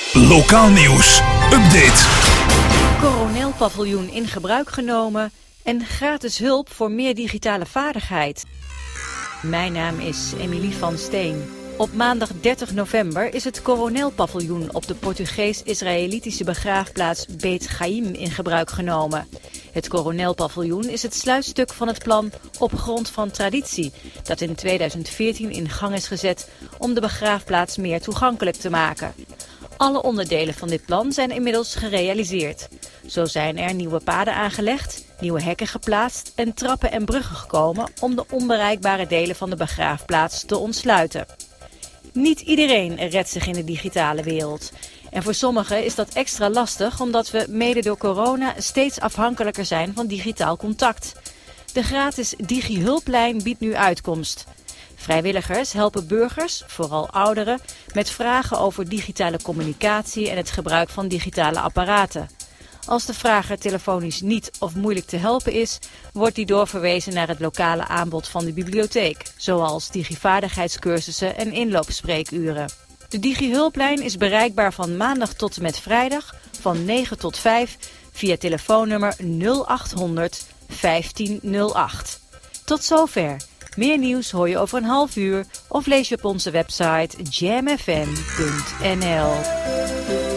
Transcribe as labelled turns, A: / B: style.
A: Lokaal nieuws. Update.
B: Coronel-paviljoen in gebruik genomen en gratis hulp voor meer digitale vaardigheid. Mijn naam is Emilie van Steen. Op maandag 30 november is het Coronel-paviljoen op de Portugees-Israëlitische begraafplaats Beit Chaim in gebruik genomen. Het Coronel-paviljoen is het sluitstuk van het plan Op grond van traditie, dat in 2014 in gang is gezet om de begraafplaats meer toegankelijk te maken. Alle onderdelen van dit plan zijn inmiddels gerealiseerd. Zo zijn er nieuwe paden aangelegd, nieuwe hekken geplaatst en trappen en bruggen gekomen om de onbereikbare delen van de begraafplaats te ontsluiten. Niet iedereen redt zich in de digitale wereld. En voor sommigen is dat extra lastig omdat we mede door corona steeds afhankelijker zijn van digitaal contact. De gratis Digi-hulplijn biedt nu uitkomst. Vrijwilligers helpen burgers, vooral ouderen, met vragen over digitale communicatie en het gebruik van digitale apparaten. Als de vrager telefonisch niet of moeilijk te helpen is, wordt die doorverwezen naar het lokale aanbod van de bibliotheek, zoals digivaardigheidscursussen en inloopspreekuren. De Digi-hulplijn is bereikbaar van maandag tot en met vrijdag van 9 tot 5 via telefoonnummer 0800 1508. Tot zover. Meer nieuws hoor je over een half uur of lees je op onze website jamfm.nl.